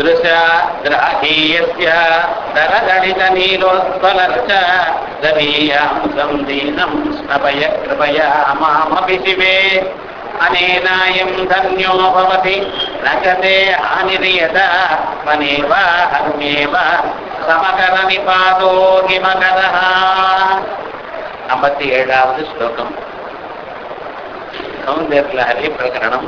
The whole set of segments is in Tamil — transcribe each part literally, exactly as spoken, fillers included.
दृशा द्राहीयस्य दरदलित नीलोत्पलर्च दवीयां संदीनं स्नपय कृपया मामपि शिवे अनेनायं धन्यो भवति न च ते हानिर्यत वनेव हन्येव समकर निपातो हिमकरः ஐம்பத்தி ஏழாவது ஸ்லோகம் சௌந்தர்யலஹரி பிரகரணம்.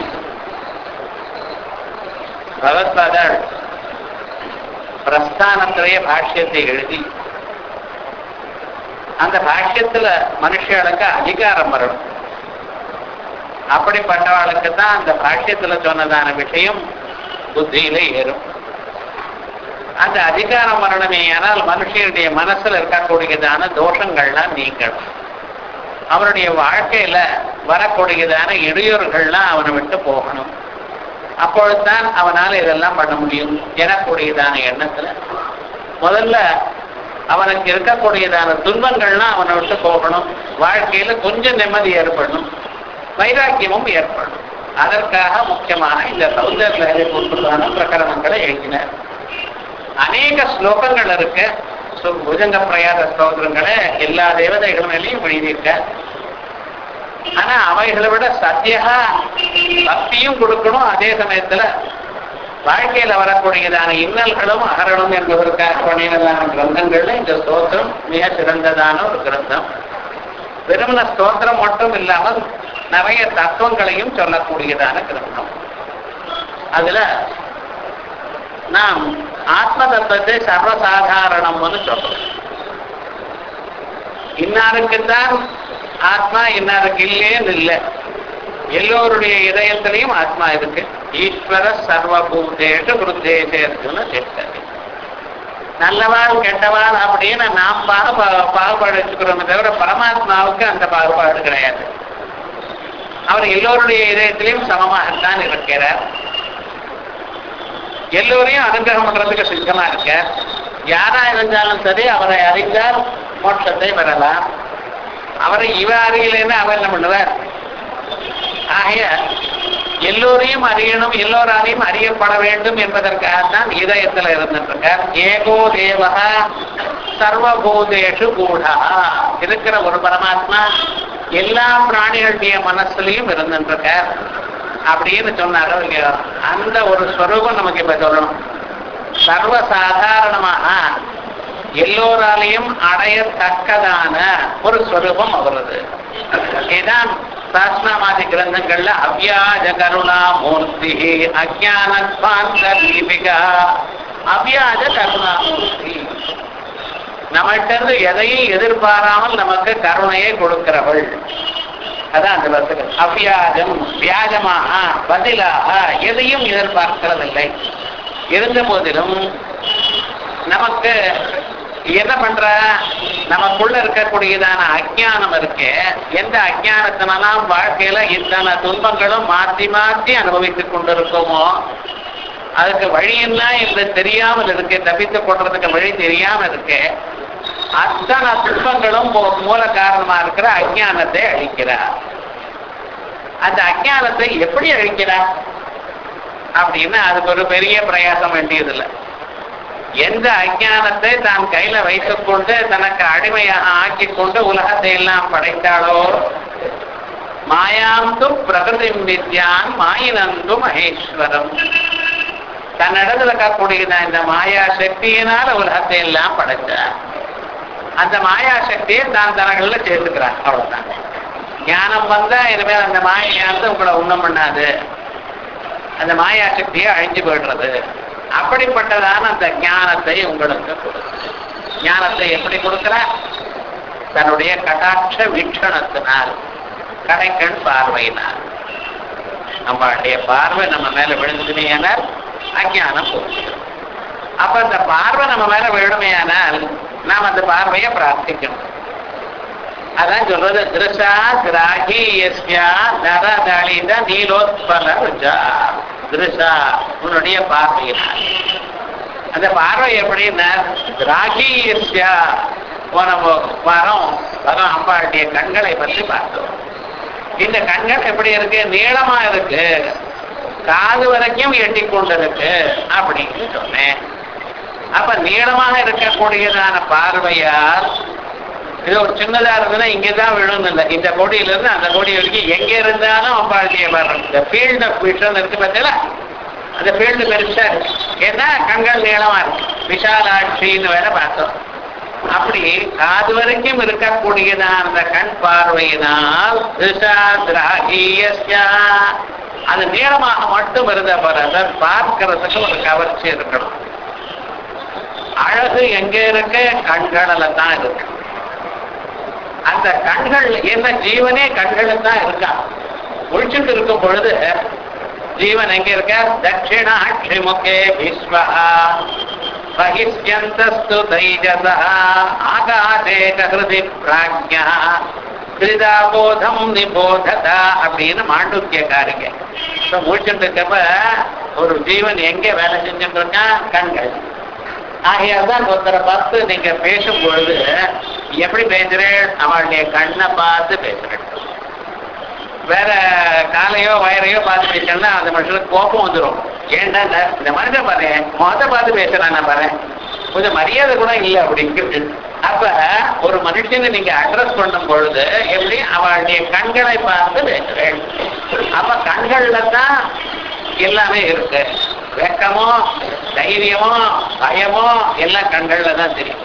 பகவத்பாதர் பிரஸ்தானத்திலேயே பாஷ்யத்தை எழுதி அந்த பாஷ்யத்துல மனுஷர்களுக்கு அதிகாரம் வரணும். அப்படிப்பட்டவர்களுக்கு தான் அந்த பாஷ்யத்துல சொன்னதான விஷயம் புத்தியில ஏறும். அந்த அதிகாரம் வரணுமே ஆனால் மனுஷனுடைய மனசுல இருக்கக்கூடியதான தோஷங்கள்லாம் நீங்கணும். அவனுடைய வாழ்க்கையில வரக்கூடியதான இடையூறுகள்லாம் அவனை விட்டு போகணும். அப்பொழுதுதான் அவனால் இதெல்லாம் பண்ண முடியும் எனக்கூடியதான எண்ணத்துல முதல்ல அவனுக்கு இருக்கக்கூடியதான துன்பங்கள்லாம் அவனை விட்டு போகணும். வாழ்க்கையில கொஞ்சம் நிம்மதி ஏற்படணும், வைராக்கியமும் ஏற்படணும். அதற்காக முக்கியமாக இந்த சௌந்தர்யலஹரி பொறுப்பான பிரகரணங்களை எழுதினார். அநேக ஸ்லோகங்கள் இருக்கு. புஜங்க பிரயாத ஸ்லோகங்களை எல்லா தேவதைகள் மேலேயும் எழுதியிருக்க. ஆனா அவைகளை விட சத்தியகா பக்தியும் கொடுக்கணும், அதே சமயத்துல வாழ்க்கையில வரக்கூடியதான இன்னல்களும் அகரணும் என்பதற்காக பண்ணினதான கிரந்தங்கள்ல இந்த ஸ்தோத்திரம் மிக சிறந்ததான ஒரு கிரந்தம். வெறுமன ஸ்தோத்திரம் மட்டும் இல்லாமல் நிறைய தத்துவங்களையும் சொல்லக்கூடியதான கிரந்தம். அதுல நாம் ஆத்ம தத்துவத்தை சர்வசாதாரணம்னு சொல்றோம். இன்னாருக்குத்தான் ஆத்மா, இன்னாருக்கு இல்லேன்னு இல்லை. எல்லோருடைய இதயத்திலையும் ஆத்மா இருக்கு. ஈஸ்வர சர்வபூதேஷு விருத்தேஷே இருக்குன்னு சொல்றாரு. நல்லவாள் கெட்டவாள் அப்படின்னு நாம் பாகு பாகுபாடு வச்சுக்கிறோமே தவிர பரமாத்மாவுக்கு அந்த பாகுபாடு கிடையாது. அவர் எல்லோருடைய இதயத்திலையும் சமமாகத்தான் இருக்கிறார். எல்லோரையும் அனுகிரகம் பண்றதுக்கு சித்தமா இருக்க. யாரா இருந்தாலும் சரி அவரை அறிந்தால் மோட்சத்தை பெறலாம். அவரை இவ அறியலைன்னா அவர் என்ன பண்ணுவார்? ஆகைய எல்லோரையும் அறியணும், எல்லோராலையும் அறியப்பட வேண்டும் என்பதற்காகத்தான் இதயத்தில் இருந்துருக்கார். ஏகோ தேவகா சர்வபூதேஷு கூடா இருக்கிற ஒரு பரமாத்மா எல்லா பிராணிகளுடைய மனசுலையும் இருந்துருக்கார் அப்படின்னு சொன்னாரோ இல்லையோ, அந்த ஒரு ஸ்வரூபம் நமக்கு இப்ப சொல்லணும். சர்வசாதாரணமாக எல்லோராலையும் அடையத்தக்கதான ஒரு ஸ்வரூபம் அவரது. ஏதான் சாஸ்திரமாதி கிரந்தங்கள்ல அவ்யாஜ கருணா மூர்த்தி அஜானத்வாந்த தீபிகா, அவ்யாஜ கருணா மூர்த்தி, நம்மகிட்ட இருந்து எதையும் எதிர்பாராமல் நமக்கு கருணையை கொடுக்கிறவள். அதான் அந்த வசனம். அவ்யாஜம், வியாஜமாக பதிலாக எதையும் எதிர்பார்க்கிறதில்லை. இருந்த போதிலும் நமக்கு என்ன பண்ற, நமக்குள்ள இருக்கக்கூடியதான அஜ்ஞானம் இருக்கு. எந்த அஜ்ஞானத்தினாலாம் வாழ்க்கையில இத்தனை துன்பங்களும் மாற்றி மாற்றி அனுபவித்துக் கொண்டிருக்கோமோ அதுக்கு வழியெல்லாம் என்று தெரியாமல் இருக்கு, தப்பித்துக் கொள்றதுக்கு வழி தெரியாம இருக்கு. அத்தனை துன்பங்களும் மூல காரணமா இருக்கிற அஜ்ஞானத்தை அழிக்கிறார். அந்த அஜ்ஞானத்தை எப்படி அழிக்கிறார் அப்படின்னா அதுக்கு ஒரு பெரிய பிரயாசம் வேண்டியதில்லை. எந்த அஜ்ஞானத்தை தான் கையில வைத்துக் கொண்டு தனக்கு அடிமையாக ஆக்கி கொண்டு உலகத்தை எல்லாம் படைத்தாளோ, மாயாந்தும் பிரகிருதி வித்யான் மாயினந்தும் மகேஸ்வரம், தன்னிடத்துல இருக்கக்கூடியதான் இந்த மாயா சக்தியினால உலகத்தை எல்லாம் படைத்தார். அந்த மாயா சக்தியை தான் தனங்கள்ல சேர்த்துக்கிறார். அவ்வளவுதான். ஞானம் வந்தா இனிமேல் அந்த மாயானது உங்களை ஒண்ணும் பண்ணாது, அந்த மாயா சக்தியை அழிஞ்சு போயிடுறது. அப்படிப்பட்டதான அந்த ஞானத்தை உங்களுக்கு கொடுக்குது. ஞானத்தை எப்படி கொடுக்கிற? தன்னுடைய கடாட்ச வீட்சணத்தினால், கடைக்கண் பார்வையினால். நம்மளுடைய பார்வை நம்ம மேல விழுந்துமையானால் அஜ்ஞானம் போச்சுடும். அப்ப அந்த பார்வை நம்ம மேல விழுமையானால் நாம் அந்த பார்வையை பிரார்த்திக்கணும். அதான் சொல்றது, திருஷா கிராகி யஸ்யா நரதளித நீலோத்பல ருஜா. திருஷா உன்னுடைய பார்வையினால். அந்த பார்வை எப்படின்னா கிராகி யஸ்யா, போன வாரம் பகவான் அம்பாளுடைய கண்களை பற்றி பார்த்தோம். இந்த கண்கள் எப்படி இருக்கு? நீளமா இருக்கு. காது வரைக்கும் எட்டி கொண்டிருக்கு அப்படின்னு சொன்னேன். அப்ப நீளமாக இருக்கக்கூடியதான பார்வையால் இது ஒரு சின்னதா இருந்ததுன்னா இங்கதான் விழுந்து இல்லை, இந்த கோடியில இருந்து அந்த கோடி வரைக்கும் எங்க இருந்தாலும் அம்பாளுடைய பார்வை. இந்த ஃபீல்ட் ஆஃப் விஷன் இருக்கு பார்த்தீங்களா, அந்த ஃபீல்டு பெருசா இருக்கு. ஏன்னா கண்கள் நீளமா இருக்கு, விஷாலாட்சின்னு வேற பார்த்தோம். அப்படி காது வரைக்கும் இருக்கக்கூடியதான் அந்த கண் பார்வையினால் அது நீளமாக மட்டும் இருந்த பிறகு பார்க்கிறதுக்கு ஒரு கவர்ச்சி இருக்கணும். அழகு எங்க இருக்கு? கண்களில தான் இருக்கு. அந்த கண்கள் என்ன ஜீவனே கண்களில் தான் இருக்கா. ஒழிச்சுட்டு இருக்கும் பொழுது ஜீவன் எங்க இருக்க? தட்சிணாட்சி முகே விஸ்வா பகிஷ்யந்தஸ்து தைஜஸ ஆகாதே ஹிருதி பிராக்ஞா கிருதாபோதம் நிபோததா அப்படின்னு மாண்டூக்கியக்காரிங்க. முடிச்சுட்டு இருக்கப்ப ஒரு ஜீவன் எங்க வேலை செஞ்சுட்டு இருக்கா? கண்கள். ஆகையால் தான் ஒருத்தரை பார்த்து நீங்க பேசும் பொழுது எப்படி பேசுறேன்? அவளுடைய கண்ணை பார்த்து பேசுறேன். வேற காலையோ வயரையோ பார்த்து பேசணும்னா அந்த மனுஷனுக்கு கோபம் வந்துடும். ஏன்டா இந்த மனுஷன் பாரு முகத்தை பார்த்து பேசுறான், நான் பாரு கொஞ்சம் மரியாதை கூட இல்லை அப்படிங்கிறது. அப்ப ஒரு மனுஷனை நீங்க அட்ரஸ் பண்ணும் பொழுது எப்படி? அவளுடைய கண்களை பார்த்து பேசுறேன். அப்ப கண்கள்ல தான் எல்லாமே இருக்கு. வெக்கமோ தைரியமோ பயமோ எல்லாம் கண்கள்ல தான் தெரியும்.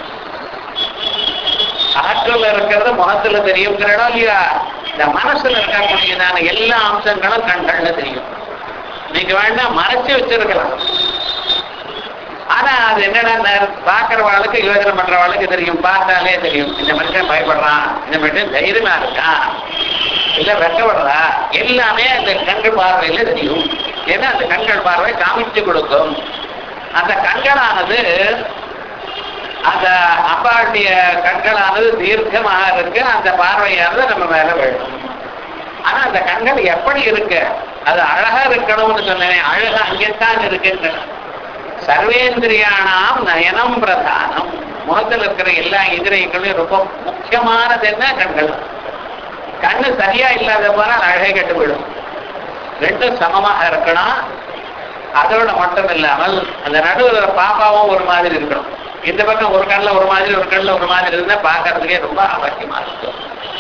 ஆற்றல் இருக்கிறது முகத்துல தெரியுங்கிறடா இல்லையா? இந்த மனசுல இருக்கக்கூடியதான எல்லா அம்சங்களும் கண்கள்ல தெரியும். நீங்க வேண்டாம் மறைச்சு வச்சிருக்கலாம். ஆனா அது என்னடா பாக்குறவாளுக்கு யோஜனை பண்றவாளுக்கு தெரியும், பார்த்தாலே தெரியும். இந்த மனுஷன் பயப்படுறான், இந்த மனுஷன் தைரியமா இருக்கான், இல்ல வெக்கப்படுறா, எல்லாமே அந்த கண்கள் பார்வையில தெரியும். ஏன்னா அந்த கண்கள் பார்வை காமிச்சு கொடுக்கும். அந்த கண்களானது அந்த அப்பாவுடைய கண்களானது தீர்க்கமாக இருக்கு. அந்த பார்வையானது நம்ம மேல வேணும். ஆனா அந்த கண்கள் எப்படி இருக்கு? அது அழகா இருக்கணும்னு சொன்னேன். அழகா அங்கேத்தான் இருக்குங்க. சர்வேந்திரியானாம் நயனம் பிரதானம். முகத்தில் இருக்கிற எல்லா இந்திரியங்களும் ரொம்ப முக்கியமானது என்ன? கண்கள். கண்ணு சரியா இல்லாத போனால் அழகை கெட்டு விடும். ரெண்டும் சமமாக இருக்கணும். அதோட மட்டும் இல்லாமல் அந்த நடுவில் பாப்பாவும் ஒரு மாதிரி இருக்கணும். இந்த பக்கம் ஒரு கண்ணில் ஒரு மாதிரி ஒரு கண்ணில் ஒரு மாதிரி இருந்தா பார்க்கறதுக்கே ரொம்ப அவசியமா இருக்கும்.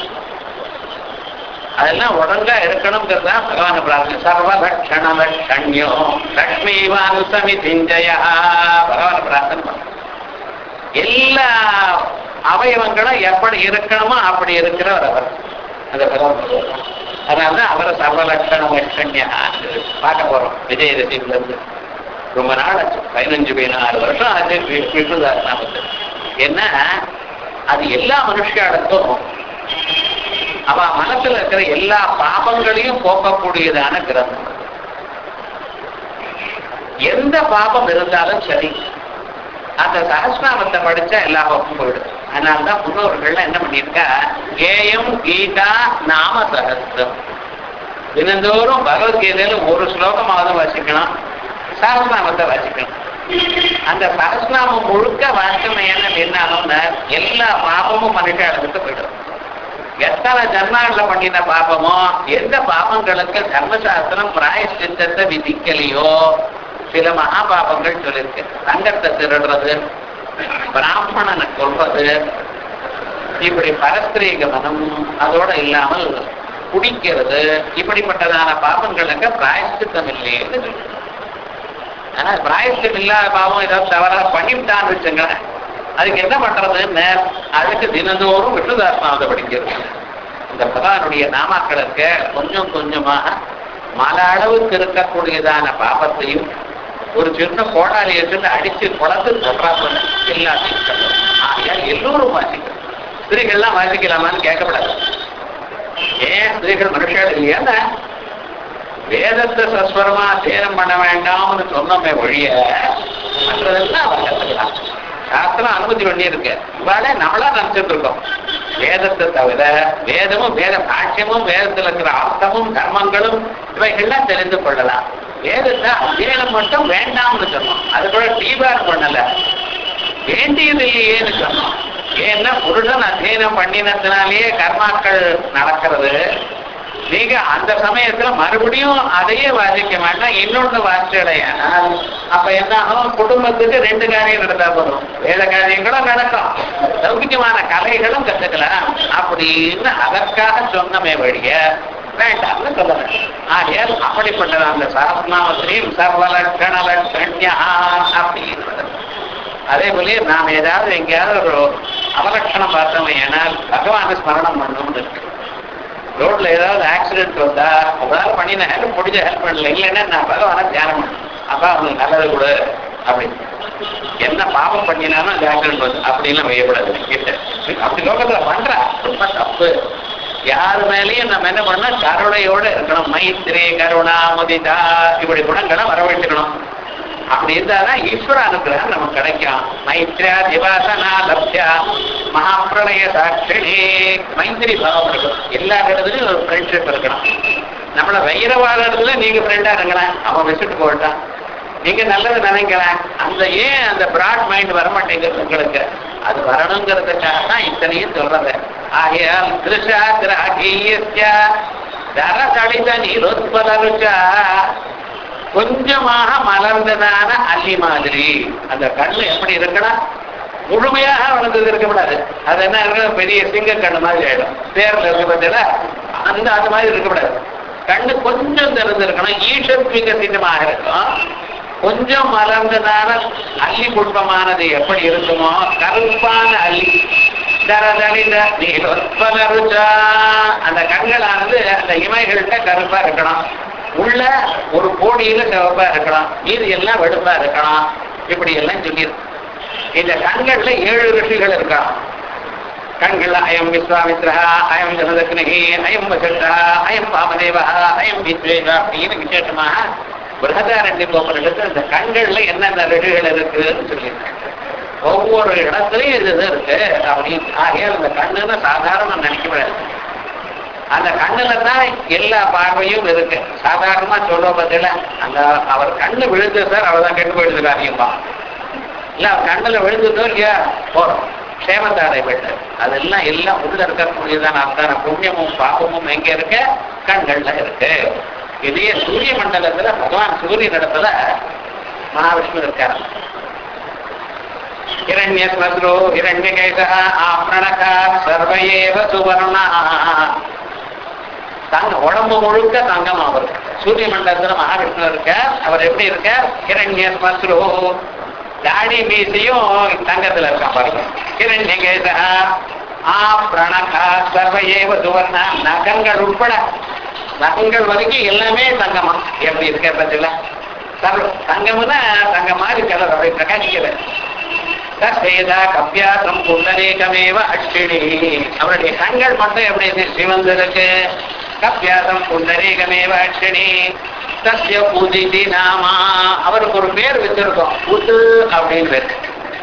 அதெல்லாம் ஒழுங்கா இருக்கணுங்கிறதா பகவான பிரார்த்தனை. சர்வலட்சண லட்சண்யோ லக்ஷ்மிவானுசமி திஞ்சயா பகவான பிரார்த்தனை பண்ண. எல்லா அவயவங்களும் எப்படி இருக்கணுமோ அப்படி இருக்கிறவர் அவர். அந்த பகவான் அதனால்தான் அவரை சர்வலட்சண லட்சண்யா பார்க்க போறோம். விஜயதசமில இருந்து ரொம்ப நாள் ஆச்சு, பதினஞ்சு பதினாறு வருஷம் ஆச்சு விஷ்ணுதாசனாமத்து. ஏன்னா அது எல்லா மனுஷாளுக்கும் அவ மனசுல இருக்கிற எல்லா பாபங்களையும் போக்கக்கூடியதான கிரந்தம். எந்த பாபம் இருந்தாலும் சரி அந்த சஹஸ்ரநாமத்தை படிச்சா எல்லா பாபமும் போயிடும். அதனால்தான் முன்னோர்கள்லாம் என்ன பண்ணியிருக்கா? கேயம் கீதா நாம சஹஸ்ரம். தினந்தோறும் பகவத்கீதையில ஒரு ஸ்லோகமாவது வாசிக்கணும், சஹஸ்ரநாமத்தை வாசிக்கணும். அந்த சஹஸ்ரநாமம் முழுக்க வாசிக்கணும். என்ன என்னாலும் எல்லா பாபமும் மனுஷ அளவுக்கு போயிடும். எத்தனை ஜன்மாவில் பண்ணின பாபமோ, எந்த பாபங்களுக்கு தர்மசாஸ்திரம் பிராயஷ்சித்தத்தை விதிக்கலையோ சில மகா பாபங்கள் சொல்லியிருக்கு. தங்கத்தை திருடுறது, பிராமணனை கொள்வது, இப்படி பரஸ்திரீ கமனம், அதோட இல்லாமல் குடிக்கிறது, இப்படிப்பட்டதான பாபங்களுக்கு பிராயஷ்சித்தம் இல்லைன்னு சொல்லி. ஆனா பிராயஷ்டம் இல்லாத பாவம் ஏதாவது தவறாக பண்ணிவிட்டான்னு வச்சுங்களேன், அதுக்கு என்ன பண்றதுன்னு அதுக்கு தினந்தோறும் விஷ்ணுதாசனாவதை படிக்கிறது. இந்த பகவானுடைய நாமாக்களுக்கு கொஞ்சம் கொஞ்சமாக மல அளவுக்கு இருக்கக்கூடியதான பாபத்தையும் ஒரு சின்ன கோடாலியை சொல்லி அடிச்சு குளத்து சொல்றாங்க எல்லாத்தையும் சொல்லுவோம். ஆகையால் எல்லோரும் வாசிக்கணும். ஸ்திரீகள்லாம் வாசிக்கலாமான்னு கேட்கப்படாது. ஏன் ஸ்திரீகள் மனுஷால் இல்லையா? வேதத்தை சஸ்வரமா அத்தியனம் பண்ண வேண்டாம்னு சொன்னோமே ஒழிய மற்றதெல்லாம் அவன் கற்றுக்கலாம். சாஸ்திரம் அனுமதி பண்ணி இருக்கு. இவாளே நம்மளா நினைச்சிட்டு இருக்கோம். வேதத்தை தவிர வேதமும் வேத பாட்சியமும் வேதத்தில் இருக்கிற அர்த்தமும் தர்மங்களும் இவைகள்லாம் தெரிந்து கொள்ளலாம். வேதத்தை அத்தியனம் மட்டும் வேண்டாம்னு சொன்னோம். அது கூட டீபார் பண்ணல, வேண்டியது இல்லையேன்னு சொன்னோம். ஏன்னா புருஷன் அத்தியனம் பண்ணினதுனாலேயே கர்மாக்கள் நடக்கிறது. நீங்க அந்த சமயத்துல மறுபடியும் அதையே வாசிக்க வேண்டாம், இன்னொன்னு வாசிச்சடையானால் அப்ப என்ன ஆகும்? குடும்பத்துக்கு ரெண்டு காரியம் நடந்தா போதும், வேத காரியங்களும் நடக்கும், லௌகிகமான கலைகளும் கத்துக்கலாம் அப்படின்னு அதற்காக சொன்னமே வழிய வேண்டாம்னு சொல்லணும். ஆகையால் அப்படிப்பட்டது அந்த சஹஸ்ரநாமத்திலையும் சர்வலட்சண லட்சண்யா அப்படின்னு. அதே போல நாம் ஏதாவது எங்கேயாவது ஒரு அவலட்சணம் பார்த்தோம் ஏனால் பகவான ஸ்மரணம் பண்ணணும்னு இருக்கு. ரோட்ல ஏதாவது ஆக்சிடென்ட் வந்தா அதாவது பண்ணின ஹெல்ப் முடிஞ்ச ஹெல்ப் பண்ணல, இல்லைன்னா நான் பகவான தியானம் பண்ணேன், அப்பா அவனுக்கு நல்லது கூட அப்படின்னு. என்ன பாவம் பண்ணினாலும் அந்த ஆக்சிடென்ட் வந்து அப்படின்லாம் வையக்கூடாது. அப்படி லோகத்துல பண்றா ரொம்ப தப்பு. யாரு மேலேயும் நம்ம என்ன பண்ணா கருணையோட இருக்கணும். மைத்திரி கருணா முதிதா இப்படி குணங்களை வரவேற்றுக்கணும். அப்படி இருந்தாதான் ஈஸ்வர அனுகிரகம் நமக்கு கிடைக்கும். மைத்ரியா திவாசனா லப்தியா மகாபிரளய சாட்சிணி. மைத்திரி பாவம் இருக்கணும், எல்லா இடத்துலயும் ஒரு ஃப்ரெண்ட்ஷிப் இருக்கணும். நம்மள வைரவாத இடத்துல நீங்க ஃப்ரெண்டா இருக்கலாம், அவன் விசிட்டு போட்டான், நீங்க நல்லது நினைக்கலாம். அந்த ஏன் அந்த பிராட் மைண்ட் வரமாட்டேங்கிறது உங்களுக்கு? அது வரணுங்கிறதுக்காக தான் இத்தனையும் சொல்றது. ஆகையால் திருஷா கிரகீயஸ்யா தர தடித நீரோத்பதருச்சா கொஞ்சமாக மலர்ந்ததான அள்ளி மாதிரி அந்த கண்ணு எப்படி இருக்கணும்? முழுமையாக வளர்ந்தது இருக்கக்கூடாது. அது என்ன இருக்கணும்? பெரிய சிங்க கண்ணு மாதிரி ஆயிடும். தேர்ல இருக்க பார்த்தீங்களா அந்த அந்த மாதிரி இருக்கக்கூடாது. கண்ணு கொஞ்சம் திறந்திருக்கணும், ஈஷத் விகசிதமாக இருக்கும். கொஞ்சம் மலர்ந்ததான அள்ளி புஷ்பமானது எப்படி இருக்குமோ கருப்பான அள்ளி தரதளித நீலோத்பலருச்சா. அந்த கண்களானது அந்த இமைகள்கிட்ட கருப்பா இருக்கணும், உள்ள ஒரு கோடியில சிவப்பா இருக்கலாம், இது எல்லாம் வெடுப்பா இருக்கலாம். இப்படி எல்லாம் சொல்லியிருக்கு. இந்த கண்கள்ல ஏழு ரிஷிகள் இருக்கலாம். கண்கள் அயம் விஸ்வாமித்ரா, அயம் ஜனதக்னி, அயம் வசட்டா, அயம் வாமதேவா, அயம் வித்வேகா அப்படின்னு விசேஷமாக பிரகதாரண்ய கோபுரத்துக்கு இந்த கண்கள்ல என்னென்ன ரிஷிகள் இருக்குன்னு சொல்லியிருக்காங்க. ஒவ்வொரு இடத்துலயும் இது இது இருக்கு அப்படின்னு. ஆகையால் இந்த கண்ணுன்னு சாதாரண நினைக்கப்படாது. அந்த கண்ணுல தான் எல்லா பார்வையும் இருக்கு. சாதாரணமா சொல்ற பத்தில அந்த அவர் கண்ணு விழுந்து சார் அவர்தான் கெட்டு போயிடுது காரியமா இல்ல, அவர் கண்ணுல விழுந்ததோ இல்லையா போறோம் க்ஷேமத்தாரை போயிட்டு அதெல்லாம் எல்லாம் உள்ள இருக்கக்கூடியதான அத்தனை புண்ணியமும் பாபமும் எங்க இருக்க? கண்கள்ல இருக்கு. இதே சூரிய மண்டலத்துல பகவான் சூரியன் இடத்துல மகாவிஷ்ணு இருக்காரு. இரண்யஸ்மஸ்ரோ இரண்யகேசா ஆப்ரணகா சர்வயேவ சுவர்ணா. தங்க உடம்பு முழுக்க தங்கம் அவர். சூரிய மண்டலத்துல மகாவிஷ்ணு இருக்கார். அவர் எப்படி இருக்கார்? இரண்யஸ்மஸ்ரோ தாடி மீசையும் தங்கத்துல இருக்கான் பாருங்க. இரண்யகேசா ஆப்ரணகா சர்வயேவ சுவர்ணா. நகங்கள் உட்பட நகங்கள் வரைக்கும் எல்லாமே தங்கமா எப்படி இருக்க பத்தில சர்வ தங்கம்னா தங்க மாதிரி கலர் அப்படி பிரகாசிக்கிறது. தஸ்வேதா கவ்யாசம் புண்டரீகமேவ அஷ்டிணி. அவருடைய கண்கள் மட்டும் எப்படி சிவந்திருக்கு? கவ்யாசம் புண்டரீகமேவ அஷ்டிணி. தஸ்ய பூஜிதி நாமா. அவருக்கு ஒரு பேர் வச்சிருக்கோம், உத்து அப்படின்னு பேர்.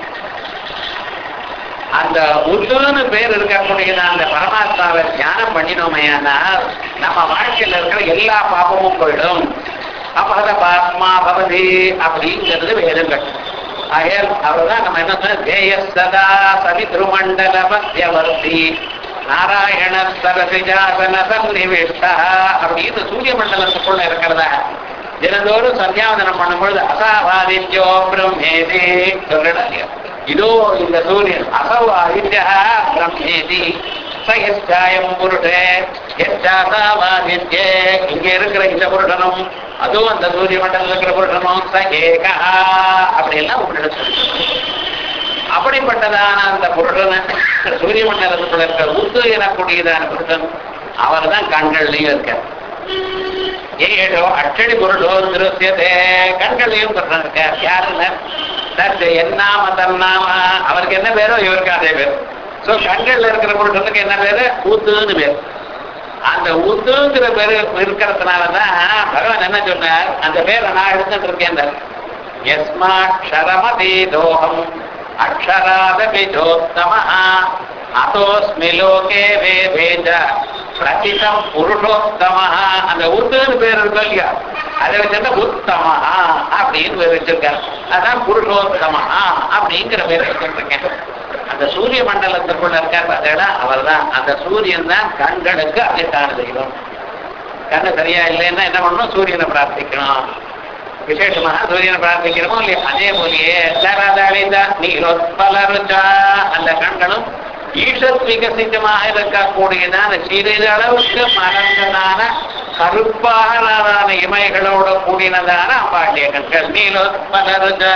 அந்த உத்துன்னு பேர் இருக்கக்கூடியது அந்த பரமாத்மாவை தியானம் பண்ணினோமையானால் நம்ம வாழ்க்கையில இருக்கிற எல்லா பாபமும் போயிடும். அப்பத பாத்மா பவதி அப்படிங்கிறது வேதங்கள். ஆகையால் அவர்தான் நம்ம என்ன சொன்ன தேய சதா சவி திருமண்டல மத்தியவர்த்தி நாராயண சரசிஜாசன சன்னிவிஷ்டா அப்படின்னு சூரிய மண்டலத்துக்குள்ள இருக்கிறதா தினந்தோறும் சந்தியாவதனம் பண்ணும்பொழுது அசாவாதித்யோ பிரம்மேதி சொல்ற இதோ இந்த சூரியன் அசௌ ஆதித்யா பிரம்மேதி சயஸ்தாயம் புருஷே எச்சாசாவாதித்யே. இங்க இருக்கிற இந்த புருஷனும் அதுவும் அந்த சூரிய மண்டலம் இருக்கிற புருஷனும் சகேகா அப்படி எல்லாம் உங்களிடம் சொல்லி அப்படிப்பட்டதான அந்த புருஷன் சூரிய மண்டலத்துக்குள்ள இருக்கிற உத்து எனக்கூடியதான புருஷன் அவர் தான் கண்கள்லயும் இருக்கார். ஏழோ அச்சடி பொருளோ திருத்தியதே கண்கள்லயும் புருஷன் இருக்கார். யாருன்னு தத்து என்னாம தன்னாம அவருக்கு என்ன பேரோ இவருக்கு அதே பேர். சோ கண்கள்ல இருக்கிற புருஷனுக்கு என்ன பேரு? ஊத்துன்னு பேர். அந்த ஊத்துங்கிற பேரு இருக்கிறதுனாலதான் பகவான் என்ன சொன்னார்? அந்த பேரை நான் எடுத்துட்டு இருக்கேன். யஸ்மாட்சரமதி தோகம் அக்ஷராதபி ஜோத்தம அதோஸ்மி லோகே வேதேஜ பிரதிதம் புருஷோத்தம. அந்த உத்துன்னு பேர் இருக்கும் இல்லையா, அதை வச்சிருந்தா உத்தம அப்படின்னு பேர் வச்சிருக்காரு. அதான் புருஷோத்தம அப்படிங்கிற பேரை வச்சிருக்கேன். அந்த சூரிய மண்டலத்திற்குள்ள இருக்கார் பார்த்தீங்களா, அவர் தான் அந்த சூரியன் தான் கண்களுக்கு அதிஷ்டான தெய்வம். கண்ணு சரியா இல்லைன்னா என்ன பண்ணணும்? சூரியனை பிரார்த்திக்கணும். விசேஷமாக சூரியனை பிரார்த்திக்கிறோமோ இல்லையா? அதே போலியே நீரோத்பலருச்சா அந்த கண்களும் ஈஷத் விகசிதமாக இருக்கக்கூடியதான சிறிதளவுக்கு மறந்ததான கருப்பாக இமைகளோட கூடினதான அம்பாண்டிய கண்கள். நீலோத்பலருச்சா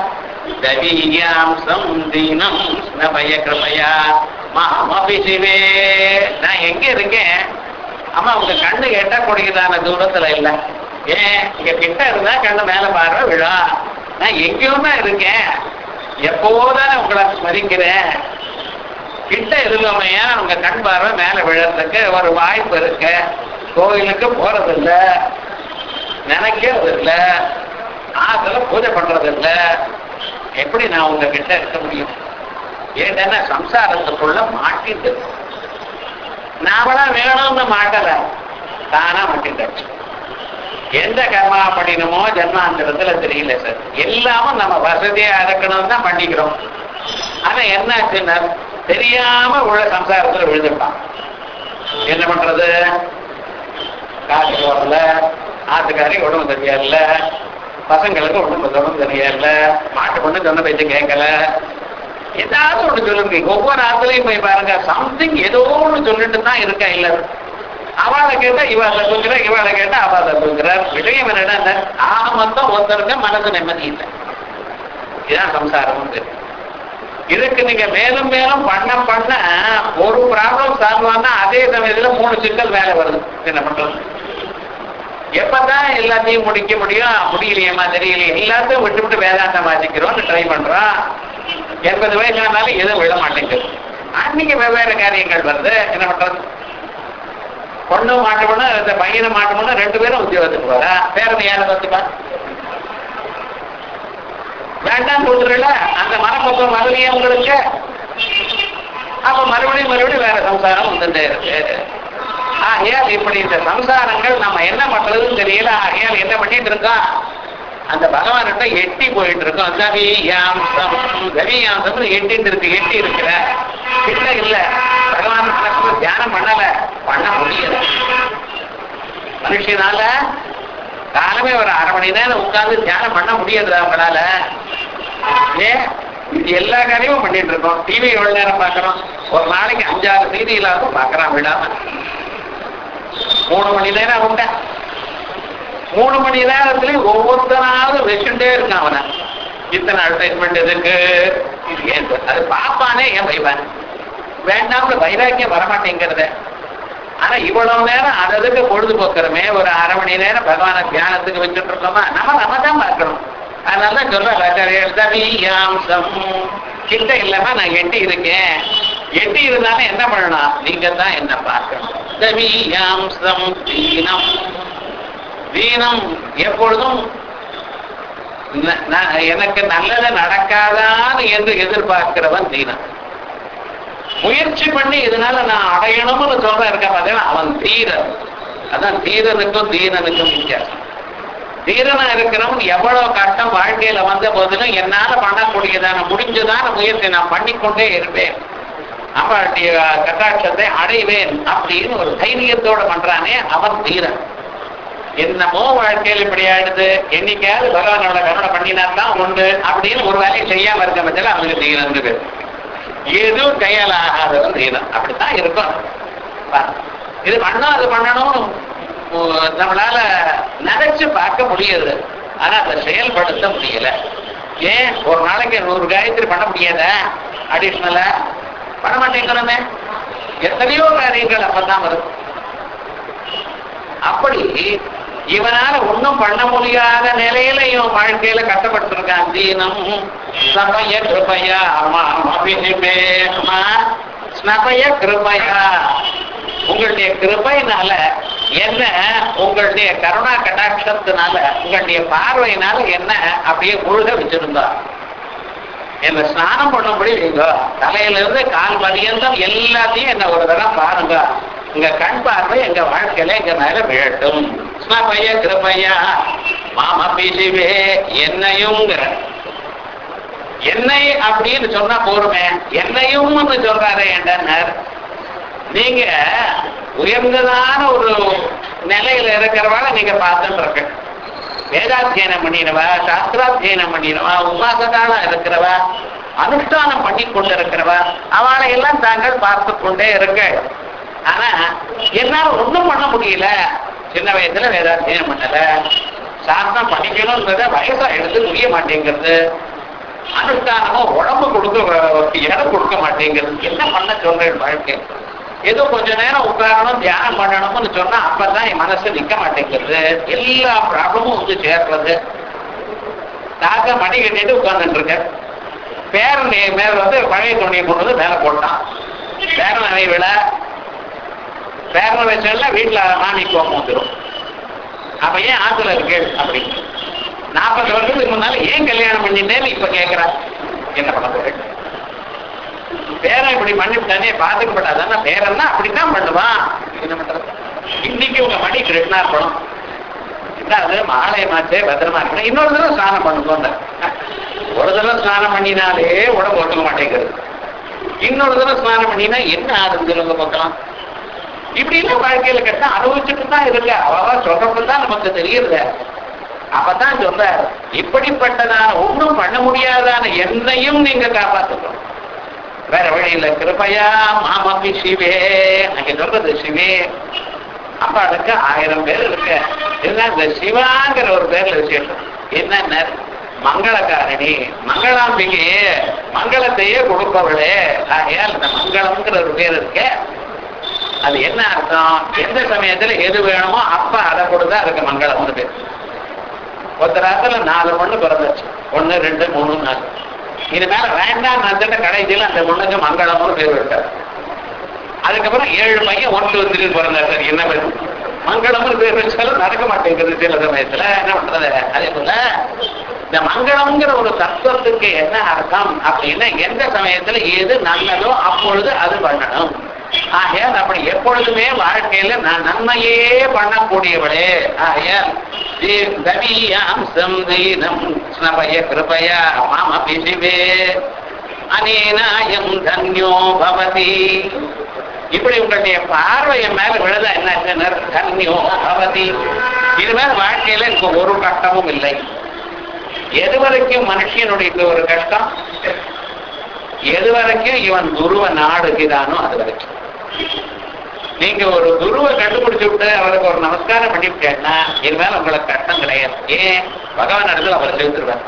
தவீயாம்சம் தீனம் ஸ்னபய கிருபையா மாமபி சிவே. நான் எங்க இருக்கேன்? அம்மா உங்க கண்ணு எட்டக்கூடியதான தூரத்துல இல்ல. ஏன் இங்க கிட்ட இருந்தா கண்ணு மேல பார்வை விழா. நான் எங்கேயும் தான் இருக்கேன், எப்போதானே உங்களை ஸ்மரிக்கிறேன். கிட்ட இருந்தோமையா உங்க கண் பார்வை மேல விழறதுக்கு ஒரு வாய்ப்பு இருக்கு. கோயிலுக்கு போறது இல்ல, நினைக்கிறது இல்ல, ஆத்துல பூஜை பண்றது இல்ல. எப்படி நான் உங்க கிட்ட இருக்க முடியும்? ஏன்னா சம்சாரத்துக்குள்ள மாட்டிட்டு நாமளா வேணும்னு மாட்டல, தானா மாட்டிட்டாச்சு. எந்த கர்மா பண்ணினமோ ஜன்மாந்திரத்துல தெரியல சார். எல்லாமும் நம்ம வசதியா இருக்கணும் தான் பண்ணிக்கிறோம். ஆனா என்னாச்சுன்னா தெரியாம உள்ள சம்சாரத்துல விழுந்துட்டான். என்ன பண்றது? காசு போறல, ஆத்துக்காரி உடம்பு சரியா இல்ல, பசங்களுக்கு உடம்பு உடம்பு சரியா இல்ல, மாட்டு பொண்ணு சொன்ன பேச்சு கேட்கல, ஏதாவது ஒண்ணு சொல்லுங்க. ஒவ்வொரு ஆத்துலயும் போய் பாருங்க, சம்திங் ஏதோ ஒண்ணு சொல்லிட்டு தான் இருக்கா. இல்ல அவளை கேட்டா இவாளை தூக்குற, இவாளை கேட்டா அவளை தூக்குறார். விஷயம் என்னடா, ஆக மொத்தம் ஒருத்தருக்கு மனசு நிம்மதி இல்லை. இதுதான் சம்சாரம். இதுக்கு நீங்க மேலும் மேலும் பண்ண பண்ண ஒரு ப்ராப்ளம் சால்வ் ஆனா அதே சமயத்துல மூணு சிக்கல் வேலை வருது. என்ன பண்றது? எப்பதான் எல்லாத்தையும் முடிக்க முடியும்? முடியலையேமா தெரியலையே. எல்லாத்தையும் விட்டு விட்டு வேதாந்தம் வாசிக்கிறோம், ட்ரை பண்றோம். எண்பது வயசு ஆனாலும் எதுவும் விட மாட்டேங்குது. அன்னைக்கு வெவ்வேறு காரியங்கள் வருது. என்ன பண்றது? பொண்ணு மாட்டோம்னா இந்த பையனை மாட்டோம்னா ரெண்டு பேரும் உத்தியோகத்துக்கு போறா. பேரனை யாரை பார்த்துப்பா? வேண்டாம் சொல்றல. அந்த மனப்பக்கம் வரலையே உங்களுக்கு. அப்ப மறுபடியும் மறுபடியும் வேற சம்சாரம் வந்துட்டே இருக்கு. ஆகையால் இப்படி இந்த சம்சாரங்கள் நம்ம என்ன பண்றதுன்னு தெரியல. ஆகையால் என்ன பண்ணிட்டு இருக்கோம்? அந்த பகவான்கிட்ட எட்டி போயிட்டு இருக்கோம். தவியாம்சம் தவியாம்சம் எட்டிட்டு இருக்கு. எட்டி இருக்கிற கிட்ட இல்ல. பகவான் தியானம் பண்ணல, பண்ண முடியல. மனுஷனால காலமே ஒரு அரை மணி நேரம் உட்கார்ந்து தியானம் பண்ண முடியாது அவங்களால. ஏன்? இது எல்லா காரியமும் பண்ணிட்டு இருக்கோம். டிவி எவ்வளவு நேரம் பாக்குறோம்? ஒரு நாளைக்கு அஞ்சாறு செய்திகளாகவும் பாக்குறான் விடாம. மூணு மணி நேரம் உண்ட மூணு மணி நேரத்துலயும் ஒவ்வொருத்தனாவது வச்சுட்டே இருக்கான். அவனை இத்தனை அட்வர்டைஸ்மெண்ட் எதுக்கு? இது ஏன் அது பாப்பானே ஏன் வைப்பான்? வேண்டாம்னு வைராக்கியம் வரமாட்டேங்கிறத. ஆனா இவ்வளவு நேரம் அதற்கு பொழுதுபோக்குறமே, ஒரு அரை மணி நேரம் பகவான தியானத்துக்கு வச்சுட்டு இருக்கோமா, நம்ம நம்ம தான் பார்க்கணும். அதனாலதான் சொல்றேன், கிட்ட இல்லாம நான் எட்டி இருக்கேன். எட்டி இருந்தாலும் என்ன பண்ணணும்? நீங்க தான் என்ன பார்க்கணும். தவியாம்சம் தீனம். தீனம் எப்பொழுதும் எனக்கு நல்லது நடக்காதான்னு என்று எதிர்பார்க்கிறவன் தீனம். முயற்சி பண்ணி இதனால நான் அடையணும்னு சொல்ற இருக்க பார்த்தீங்கன்னா அவன் தீரன். அதான் தீரனுக்கும் தீரனுக்கும் வித்தியாசம். தீரனா இருக்கிறவன் எவ்வளவு கஷ்டம் வாழ்க்கையில வந்த போதிலும் என்னால பண்ணக்கூடியதான முடிஞ்சதான முயற்சி நான் பண்ணிக்கொண்டே இருப்பேன், அவனுடைய கட்டாட்சத்தை அடைவேன் அப்படின்னு ஒரு தைரியத்தோட பண்றானே அவன் தீரன். என்னமோ வாழ்க்கையில் இப்படி ஆயிடுது, என்னைக்காவது பகவானோட கருணை பண்ணினாத்தான் உண்டு அப்படின்னு ஒரு வேலையை செய்யாம இருக்க பட்சத்தில் அவனுக்கு தீரன் பேர். எதுவும் கையால் ஆகாதவன் தீரன். அப்படித்தான் இருக்கும். இது பண்ணணும் அது பண்ணணும் நம்மளால நினைச்சு பார்க்க முடியாது, ஆனா அதை செயல்படுத்த முடியல. ஏன்? ஒரு நாளைக்கு நூறு காயத்ரி பண்ண முடியாத? அடிஷனலா பண்ண மாட்டேங்கிறோமே. எத்தனையோ காரியங்கள் அப்பதான் வரும். அப்படி இவனால ஒன்னும் பண்ண முடியாத நிலையில இவன் வாழ்க்கையில கஷ்டப்பட்டிருக்கான். தீனம் ஸ்னபய கிருபையா ஸ்னபய கிருபையா. உங்களுடைய கிருபையினால என்ன, உங்களுடைய கருணா கடாட்சத்தினால, உங்களுடைய பார்வையினால என்ன அப்படியே முழுக வச்சிருந்தா என்ன ஸ்நானம் பண்ணும்படி வைங்க. தலையில இருந்து கால் பரியந்தம் எல்லாத்தையும் என்ன ஒரு தரம் பாருங்க. உங்க கண் பார்வை எங்க வாழ்க்கையில எங்க மேல விழட்டும். ஸ்னபய கிருபையா மாமா பிசிவே என்னையுங்கிற என்னை அப்படின்னு சொன்னா போருமே. என்னையும் சொல்றாரு என்றார். நீங்க உயர்ந்ததான ஒரு நிலையில இருக்கிறவாளை நீங்க பார்த்துட்டு இருக்க. வேதாத்தியனம் பண்ணினவா, சாஸ்திராத்தியனம் பண்ணினவா, உபாசகாலா இருக்கிறவா, அனுஷ்டானம் பண்ணி கொண்டு இருக்கிறவா, அவளை எல்லாம் தாங்கள் பார்த்து கொண்டே இருக்க. ஆனா என்னால ஒண்ணும் பண்ண முடியல. சின்ன வயசுல வேதாத்தியனம் பண்ணல, சாஸ்திரம் படிக்கணும்ன்றத வயசா எடுத்து முடிய மாட்டேங்கிறது, அனுஷ்டானமும் உடம்பு கொடுக்க இடம் கொடுக்க மாட்டேங்கிறது. என்ன பண்ண சொல்றேன் வாழ்க்கை? ஏதோ கொஞ்ச நேரம் உட்காரணும், தியானம் பண்ணணும்னு சொன்னா அப்பதான் என் மனசு நிக்க மாட்டேங்கிறது. எல்லா ப்ராப்ளமும் வந்து சேர்றது. தாத்தா மணி கட்டிட்டு உட்கார்ந்துட்டு இருக்க. பேரன் மேல வந்து பழைய துணியை கொண்டு வந்து மேல போட்டான். பேரன் அவை விழா பேரனை வச்சா வீட்டுல மாமி கோபம் வந்துடும். அப்ப ஏன் ஆத்துல இருக்கு அப்படின்னு நாற்பது வருஷத்துக்கு முன்னால ஏன் கல்யாணம் பண்ணிட்டேன்னு இப்ப கேட்கிறான். என்ன பண்ண போறேன்? பேரன் இப்படி பண்ணிவிட்டானே பாத்துக்கப்படாதானா? பேரன்னா அப்படித்தான் பண்ணுவான். என்ன பண்றது? இன்னைக்கு உங்க மணி கிருஷ்ணா இருக்கணும், அது மாலையமாச்சே பத்திரமா இருக்கணும். இன்னொரு தடவை ஸ்நானம் பண்ணுவோம். ஒரு தடவை ஸ்நானம் பண்ணினாலே உடம்பு ஒட்டுக்க மாட்டேங்கிறது. இன்னொரு தடவை ஸ்நானம் பண்ணினா என்ன ஆகுதுங்க பார்க்கலாம். இப்படி இல்ல வாழ்க்கையில கட்ட அனுபவிச்சுட்டு தான் இருக்கு. அவ சொல்றப்பதான் நமக்கு தெரியுது. அப்பதான் சொல்ற இப்படிப்பட்டதான ஒன்றும் பண்ண முடியாதான என்னையும் நீங்க காப்பாற்றணும். வேற வழியில கிருபையா மாமபி சிவே. அங்க சொல்றது சிவே. அப்ப அதுக்கு ஆயிரம் பேர் இருக்கு. என்ன இந்த சிவாங்கிற ஒரு பேர்ல விசேஷம் என்னென்ன? மங்களகாரணி, மங்களாம்பிகையே, மங்களத்தையே கொடுப்பவளே. ஆகையால் இந்த மங்களம்ங்கிற ஒரு பேர் இருக்க. அது என்ன அர்த்தம்? எந்த சமயத்துல எது வேணுமோ அப்ப அதை கொடுத்தா அதுக்கு மங்களம்னு பேர். ஒருத்தராத்துல நாலு பொண்ணு பிறந்துச்சு, ஒண்ணு ரெண்டு மூணு நாலு. இது மேல வேண்டாம் வந்துட்டு கடைசியில் அந்த பொண்ணுக்கு மங்களம்னு பேர் விட்டார். அதுக்கப்புறம் ஏழு பையன் ஒன் டூ த்ரீ பிறந்தார். சார் என்ன பேர்? மங்களம்னு பேர் வச்சாலும் நடக்க மாட்டேங்கிறது சில சமயத்துல. என்ன பண்றது? அதே போல இந்த மங்களம்ங்கிற ஒரு தத்துவத்துக்கு என்ன அர்த்தம் அப்படின்னா எந்த சமயத்துல எது நல்லதோ அப்பொழுது அது பண்ணணும். ஆகையால் அப்படி எப்பொழுதுமே வாழ்க்கையில நான் நன்மையே பண்ணக்கூடியவளே. ஆகையால் கிருபையா மாம பிசிவே அனேனாயம் தன்யோ பவதி. இப்படி உங்களுடைய பார்வைய மேல விழுதா என்ன தன்யோ பவதி. இது மேல வாழ்க்கையில எனக்கு ஒரு கஷ்டமும் இல்லை. எது வரைக்கும் மனுஷனுடைய ஒரு கஷ்டம், எது வரைக்கும் இவன் குருவ நாடுகிறானோ அது வரைக்கும். நீங்க ஒரு குருவை கண்டுபிடிச்சு விட்டு அவருக்கு ஒரு நமஸ்காரம் பண்ணிவிட்டேன்னா இது மேல உங்களுக்கு கஷ்டம் கிடையாது. ஏன்? பகவான் இடத்துல அவர் செலுத்துருவார்.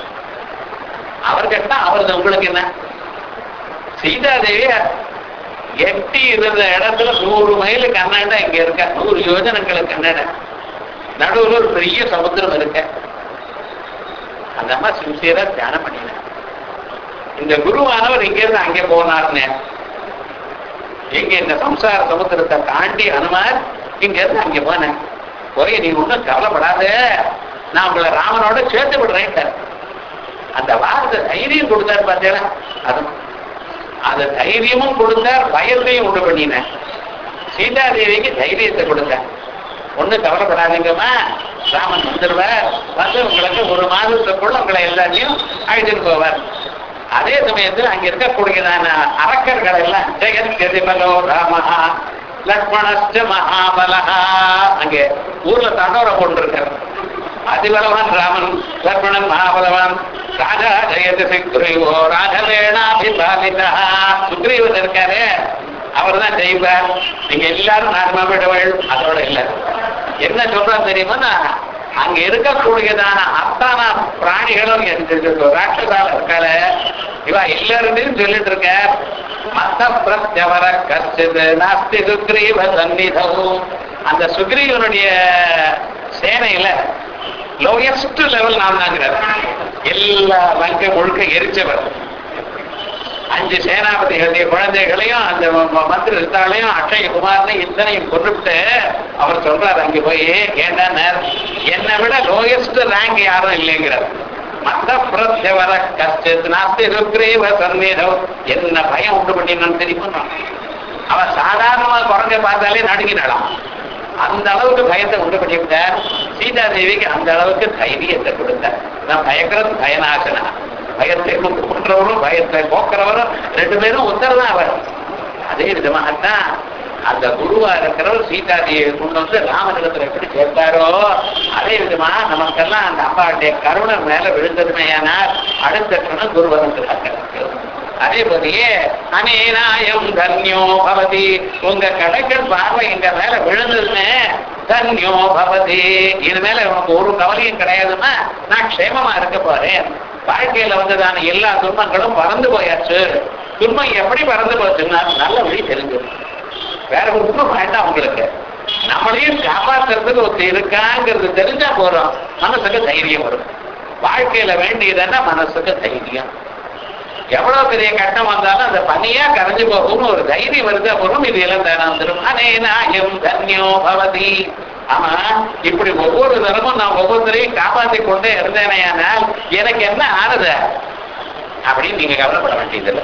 அவர் கஷ்டம் அவரது உங்களுக்கு என்ன? சீதாதேவி எட்டி இருந்த இடத்துல நூறு மைலு கண்ணாண்டா இங்க இருக்க, நூறு யோஜனைகளுக்கு கண்ணாட நடுவில் ஒரு பெரிய சமுத்திரம் இருக்க. அந்த அம்மா சின்சியரா தியானம் பண்ணின. இந்த குருவானவர் இங்க இருந்து அங்கே போனார்னு எங்க இந்த சம்சார சமுத்திரத்தை தாண்டி அனுமார் இங்க இருந்து அங்க போனேன். போய் நீ ஒன்றும் கவலைப்படாத, நான் உங்களை ராமனோட சேர்த்து விடுறேன். அந்த வார்த்தை தைரியம் கொடுத்தாரு பார்த்தீங்களா? அது அந்த தைரியமும் கொடுத்தார், பயத்தையும் உண்டு பண்ணினேன். சீதாதேவிக்கு தைரியத்தை கொடுத்தார். ஒன்றும் கவலைப்படாதீங்கம்மா, ராமன் வந்துடுவார், வந்து உங்களுக்கு ஒரு மாதத்துக்குள்ள உங்களை எல்லாத்தையும் அழைச்சிட்டு போவார். அதே சமயத்தில் அங்க இருக்கக்கூடியதான அரக்கர்கள் எல்லாம் ஜெகத் கதிபலோ ராமஹா லக்ஷ்மணஸ்ட மகாபலஹா, அங்கே ஊர்ல தண்டோரம் போட்டிருக்கார். அதிபலவான் ராமன், லக்ஷ்மணன் மகாபலவான், ராஜா ஜெயதி சுக்ரீவோ ராஜவேணாபிபாலிதா. சுக்ரீவன் இருக்காரு, அவர் தான் செய்வார். நீங்க எல்லாரும் நார்மா விடுவள். அதோட இல்ல என்ன சொல்றான் தெரியுமா? அங்க இருக்கக்கூடியதான அத்தான பிராணிகளும் ராட்சசால இருக்கால இவா எல்லாருமே சொல்லிட்டு இருக்க. மத்த பிரத்யவர கஷ்டது நாஸ்தி சுக்ரீவ சந்நிதவும். அந்த சுக்ரீவனுடைய சேனையில லோயஸ்ட் லெவல் நான் தாங்கிறார். எல்லா லங்க முழுக்க எரிச்சவர். அஞ்சு சேனாபதிகளுடைய குழந்தைகளையும் அந்த மந்திரி இருந்தாலையும் அக்ஷய குமாரனை இத்தனையும் கொண்டுட்டு அவர் சொல்றாரு அங்க போய், ஏன்னா என்னை விட லோயஸ்ட் ரேங்க் யாரும் இல்லைங்கிறார். மத்த பிரத்யவர கஷ்ட நாஸ்தி சுக்ரீவ சந்நிதம். என்ன பயம் உண்டு பண்ணினான்னு தெரியுமா? அவன் சாதாரணமா குறைஞ்ச பார்த்தாலே நடுங்கினாலாம். அந்த அளவுக்கு பயத்தை உண்டு பண்ணிவிட்டார். சீதாதேவிக்கு அந்த அளவுக்கு தைரியத்தை கொடுத்தார். நான் பயக்கிறது பயனாசனா, பயத்தை கொன்றவரும் பயத்தை போக்குறவரும் ரெண்டு பேரும் உத்தரதான் அவர். அதே விதமாகத்தான் அந்த குருவா இருக்கிறவர் சீதாதியை கொண்டு வந்து ராமனிடத்துல எப்படி சேர்த்தாரோ அதே விதமா நமக்கெல்லாம் அந்த அம்பாவுடைய கருணை மேல விழுந்ததுமையானால் அடுத்த கணம் குருவரங்கிறாங்க. அதே போலயே அனேனாயம் தன்யோ பவதி, உங்க கடைக்கல் பார்வை எங்க மேல விழுந்ததுன்னு தன்யோ பவதி, இது மேல உனக்கு ஒரு கவலையும் கிடையாதுன்னா நான் க்ஷேமமா இருக்க போறேன். வாழ்க்கையில வந்ததான எல்லா துன்பங்களும் பறந்து போயாச்சு. துன்பம் எப்படி பறந்து போச்சுன்னா நல்ல வழி தெரிஞ்சு, வேற ஒரு துன்பம் வேண்டாம் உங்களுக்கு. நம்மளையும் காப்பாற்றுறதுக்கு ஒருத்தர் இருக்காங்கிறது தெரிஞ்சா போறோம், மனசுக்கு தைரியம் வரும். வாழ்க்கையில வேண்டியதுன்னா மனசுக்கு தைரியம். எவ்வளவு பெரிய கட்டம் வந்தாலும் அந்த பனியா கரைஞ்சு போகும் ஒரு தைரியம் வருதா போகும். இது எல்லாம் தானே வந்துடும். அனேனாயம் தன்யோ பவதி. ஆமா, இப்படி ஒவ்வொரு தரமும் நான் ஒவ்வொருத்தரையும் காப்பாற்றி கொண்டே இருந்தேனையானால் எனக்கு என்ன ஆறுத அப்படின்னு நீங்க கவலைப்பட வேண்டியதில்லை.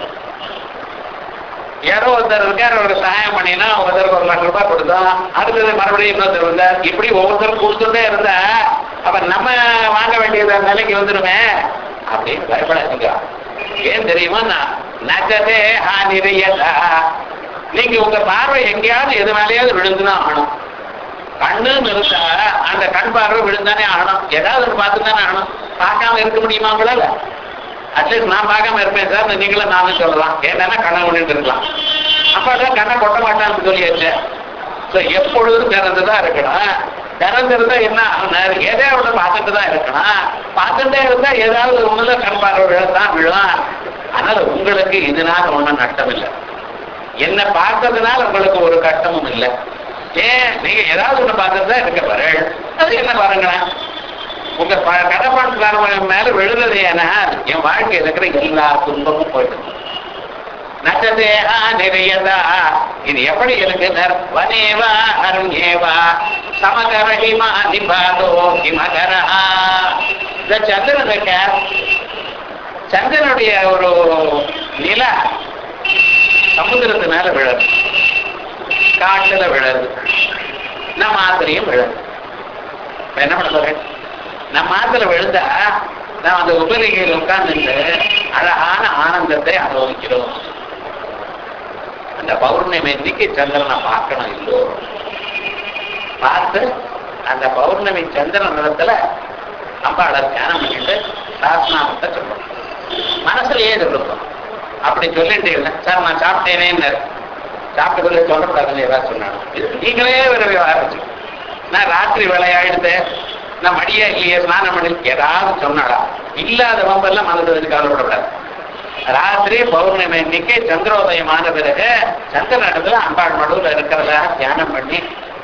யாரோ ஒருத்தர் இருக்கார், ஒரு சகாயம் பண்ணினா ஒருத்தருக்கு ஒரு லட்சம் ரூபாய் கொடுத்தோம், அடுத்தது மறுபடியும் இன்னொருத்தர் வந்தார், இப்படி ஒவ்வொருத்தரும் கொடுத்துட்டே இருந்தா அப்ப நம்ம வாங்க வேண்டியது நிலைக்கு வந்துடுமே அப்படின்னு பயப்படாதீங்க. ஏன் தெரியுமா, நகதே ஹானிரையதா, நீங்க உங்க பார்வை எங்கேயாவது எது மேலேயாவது விழுந்துதான் ஆகணும். கண்ணுன்னு இருந்தா அந்த கண் பார்வை விழுந்தானே ஆகணும். ஏதாவது ஒரு பார்த்து தானே ஆகணும். பார்க்காம இருக்க முடியுமா உங்களால? அட்லீஸ்ட் நான் பார்க்காம இருப்பேன் சார், நீங்களும் நானும் சொல்லலாம். ஏன்னா கண்ணை கொண்டு இருக்கலாம். அப்பதான் கண்ணை கொட்ட மாட்டான்னு சொல்லியாச்சு. ஸோ எப்பொழுதும் திறந்துதான் இருக்கணும். திறந்திருந்தா என்ன ஆகுனாரு, எதையோட பார்த்துட்டு தான் இருக்கணும். பார்த்துட்டே இருந்தா ஏதாவது ஒண்ணுதான் கண் பார்வை விழத்தான் விழும். அதனால உங்களுக்கு இதனால ஒன்றும் நஷ்டம் இல்லை. என்ன பார்த்ததுனால உங்களுக்கு ஒரு கஷ்டமும் இல்லை. ஏன் நீங்க ஏதாவது ஒண்ணு பார்த்துட்டு இருக்க பாரு, அது என்ன பாருங்களேன், உங்க கடப்பாட்டு மேல விழுந்தது ஏன்னா என் வாழ்க்கையில் இருக்கிற எல்லா துன்பமும் போயிட்டு நச்சதேகா நிறையதா. இது எப்படி இருக்கு, வனேவா அருணேவா சமகரஹிமா நிபாதோ ஹிமகரா. இந்த சந்திரன் இருக்க, சந்திரனுடைய ஒரு நிலா சமுத்திரத்து மேல விழது, காட்டுல விழது, நம்ம ஆத்திரையும் விழது. என்ன பண்ண போறேன், நம்ம ஆத்துல விழுந்தா நான் அந்த உபரிகையில் உட்கார்ந்து அழகான ஆனந்தத்தை அனுபவிக்கிறோம். அந்த பௌர்ணமி அன்னைக்கு சந்திரனை பார்க்கணும் எல்லோரும். பார்த்து அந்த பௌர்ணமி சந்திரன் இடத்துல அம்பாளை தியானம் பண்ணிட்டு சாஸ்திரநாமத்தை சொல்லணும். மனசுலயே சொல்லணும். அப்படி சொல்லிட்டு இருந்தேன் சார் நான் சாப்பிட்டேனேன்னு, சாப்பிட்டு சொல்லக்கூடாதுன்னு ஏதாவது சொன்னாங்க. இது நீங்களே விரவி ஆரம்பிச்சு, நான் ராத்திரி விளையாடுத்தேன், நான் மடியா இல்லையே ஸ்நானம் பண்ணி ஏதாவது சொன்னாடா, இல்லாத வம்பெல்லாம் மனது கவலைப்படக்கூடாது. ராத்திரி பௌர்ணமி அன்னைக்கு சந்திரோதயமான பிறகு சந்திரன் இடத்துல அம்பாள் மடுவில் இருக்கிறதா தியானம் பண்ணி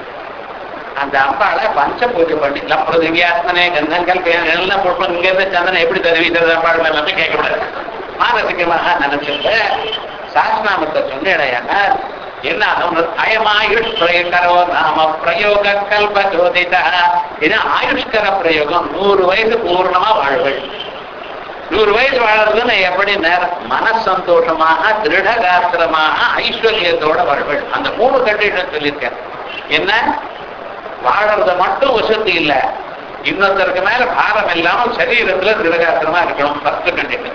அந்த அம்பாளை பஞ்ச பூஜை பண்ணி நம்ம திவ்யாசனே கந்தங்கள் எல்லாம் போட்டு இங்க இருந்து சந்திரன் எப்படி தெரிவிக்கிறது அம்பாள் எல்லாமே கேட்கக்கூடாது. மானசிகமாக நினைச்சிட்டு சாஸ்திரநாமத்தை சொன்னேடையான என்ன அயமாயுஷ் பிரயோகரோ நாம பிரயோக கல்ப ஜோதிதா. இது ஆயுஷ்கர பிரயோகம். நூறு வயசு பூர்ணமா வாழ்கள். நூறு வயசு வாழறதுன்னு எப்படி நேரம் மனசந்தோஷமாக திருடகாத்திரமாக ஐஸ்வர்யத்தோட வாழ்கள். அந்த மூணு கண்டிஷன் சொல்லியிருக்கேன். என்ன, வாழறத மட்டும் வசதி இல்லை, இன்னொருத்தருக்கு மேல பாரம் இல்லாம சரீரத்துல திருடகாத்திரமா இருக்கணும். First condition.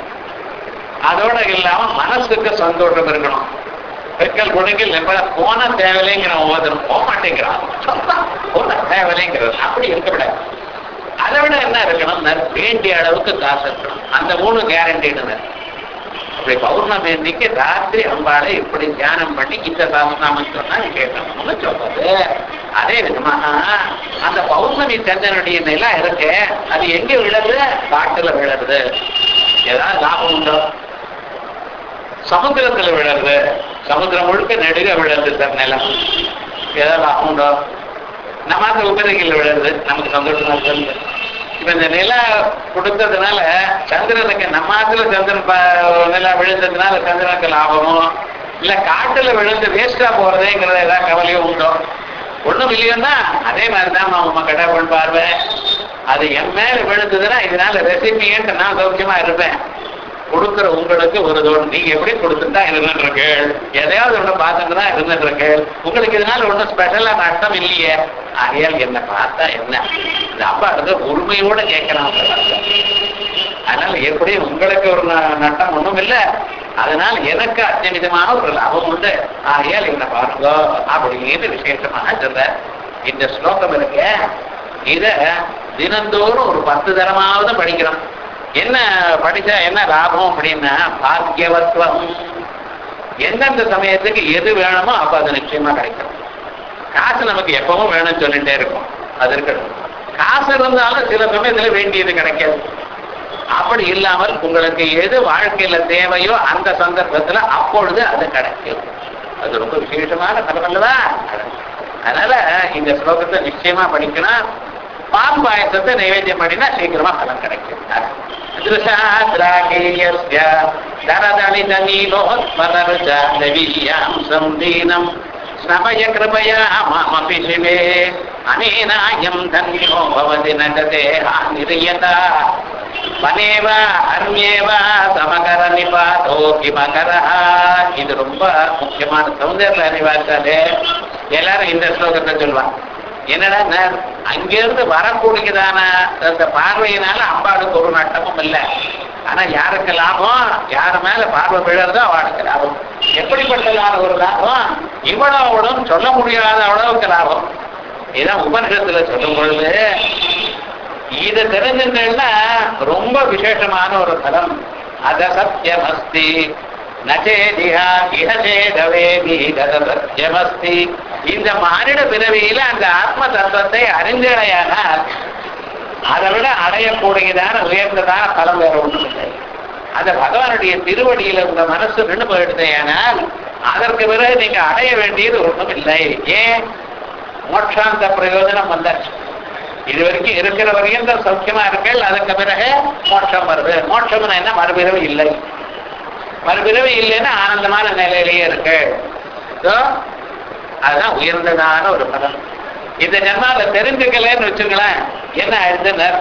அதோட இல்லாம மனசுக்கு சந்தோஷம் இருக்கணும். பெண்கள் குணங்கள் போன தேவையில்லைங்கிற ஒவ்வொருத்தரும் போக மாட்டேங்கிறான். போன தேவையில்லைங்கிறது அப்படி இருக்கக்கூடாது. அதை விட என்ன இருக்கணும், வேண்டிய அளவுக்கு காசு இருக்கணும். அந்த மூணு கேரண்டிடுங்க. அப்படி பௌர்ணமி அன்னைக்கு ராத்திரி அம்பாளை இப்படி தியானம் பண்ணி இந்த சாமநாமம் சொன்னா கேட்கணும்னு சொல்றது. அதே விதமாக அந்த பௌர்ணமி சந்திரனுடைய நிலா இருக்கு, அது எங்க விழுது, காட்டுல விழுறது. ஏதாவது லாபம் உண்டோ? சமுத்திரத்துல விழுறது, சமுத்திரம் முழுக்க நெடுக விழுறது சார் நிலம், ஏதாவது லாபம் உண்டோ? நம்ம அந்த உபரிகள் விழுறது, நமக்கு சந்தோஷமா இருக்கு. இப்ப இந்த நிலா கொடுத்ததுனால சந்திரனுக்கு நம்ம ஆத்துல சந்திரன் நிலா விழுந்ததுனால சந்திரனுக்கு லாபமோ இல்ல காட்டுல விழுந்து வேஸ்டா போறதேங்கிறத ஏதாவது கவலையோ உண்டோ? ஒண்ணும் இல்லையோன்னா அதே மாதிரிதான் நம்ம கடவுள் பார்வை. அது என் மேல விழுந்ததுன்னா இதனால ரெசிபியன்ட்டு நான் சௌக்கியமா இருப்பேன். கொடுக்குற உங்களுக்கு ஒரு தோணும், நீங்க எப்படி கொடுத்துட்டா இருந்துட்டு இருக்கு, எதையாவது ஒண்ணு பார்த்துட்டு தான் இருந்துட்டு இருக்கு, உங்களுக்கு இதனால ஒன்றும் ஸ்பெஷலா நஷ்டம் இல்லையே. ஆகையால் என்ன பார்த்தா என்ன, இந்த அப்பா இருந்து உரிமையோட கேட்கறாங்க. அதனால எப்படி உங்களுக்கு ஒரு நட்டம் ஒண்ணும் இல்லை, அதனால எனக்கு அத்தியமிதமான ஒரு லாபம் உண்டு. ஆகையால் என்ன பாருங்க அப்படின்னு விசேஷமாக சொல்ற. இந்த ஸ்லோகம் இருக்க இத தினந்தோறும் ஒரு பத்து தரமாவது படிக்கிறோம். என்ன படிச்சா என்ன லாபம் அப்படின்னா பாக்கியவத்துவம். எந்தெந்த சமயத்துக்கு எது வேணுமோ அப்ப அது நிச்சயமா கிடைக்கும். காசு நமக்கு எப்பவும் வேணும்னு சொல்லிட்டே இருக்கும், அது இருக்கணும். காசு இருந்தாலும் சில சமயத்துல வேண்டியது கிடைக்காது. அப்படி இல்லாமல் உங்களுக்கு எது வாழ்க்கையில தேவையோ அந்த சந்தர்ப்பத்துல அப்பொழுது அது கிடைக்கும். அது ரொம்ப விசேஷமான தரம் அல்லவா? அதனால இந்த ஸ்லோகத்தை நிச்சயமா படிக்கணும். பால் பாயசத்தை நைவேத்தியம் பண்ணினா சீக்கிரமா பலன் கிடைக்கும். ஸ்னபய கிருபயா மாமபி சிவே அனேனாயம் தன்யோ பவதி நகதே ஆநிரியதா வனேவ அன்யேவ சமகர நிபாதோ கிமகரஹ. இது ரொம்ப முக்கியமான சௌந்தர்ய அறிவாச்சாலே எல்லாரும் இந்த ஸ்லோகத்தை சொல்லுவாங்க. என்னடா அங்கிருந்து வரக்கூடியதான அந்த பார்வையினால அம்பாளுக்கு ஒரு நட்டமும் இல்லை. ஆனா யாருக்கு லாபம்? யாரு மேல பார்வை விழறதோ அவளுக்கு லாபம். எப்படிப்பட்டதான ஒரு லாபம்? இவ்வளவு சொல்ல முடியாத அளவுக்கு லாபம். இதான் உபனிஷத்துல சொல்லும் பொழுது இது தெரிஞ்சுன்னா ரொம்ப விசேஷமான ஒரு தலம். அத சத்தியமஸ்தி நச்சேதிஹா இஹசேதவேதி தத சத்தியமஸ்தி. இந்த மானிட பிறவியில அந்த ஆத்ம தத்துவத்தை அறிந்தடையானால் அதை விட அடையக்கூடியதான உயர்ந்ததான பலம் வேற ஒன்றும் இல்லை. அந்த பகவானுடைய திருவடியில உங்க மனசு நின்று போயிடுதேனால் அதற்கு பிறகு நீங்க அடைய வேண்டியது ஒன்றும் இல்லை. ஏன்? மோட்சாந்த பிரயோஜனம் வந்தாச்சு. இது வரைக்கும் இருக்கிற வரையும் தான் சௌக்கியமா இருக்கல். அதற்கு பிறகு மோட்சம் வருது. மோட்சம் என்ன? மறுபிறவி இல்லை. மறுபிறவி இல்லைன்னா ஆனந்தமான நிலையிலேயே இருக்கு. அதுதான் உயர்ந்ததான ஒரு பலம். இந்த ஜன்மால தெரிஞ்சுக்கலன்னு வச்சுங்களேன், என்ன ஆயிடுச்சுனர்?